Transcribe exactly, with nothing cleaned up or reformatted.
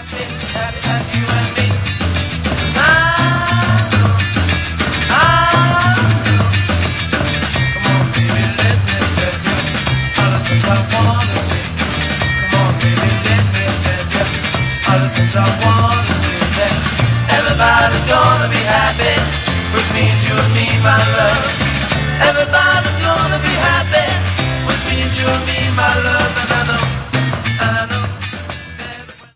happy, happy, happy, you and me. 'Cause I know, I know. Come on, baby, let me tell you all the things I wanna see. Come on, baby, let me tell you all the things I wanna see. That everybody's gonna be happy, which means you and me, my love.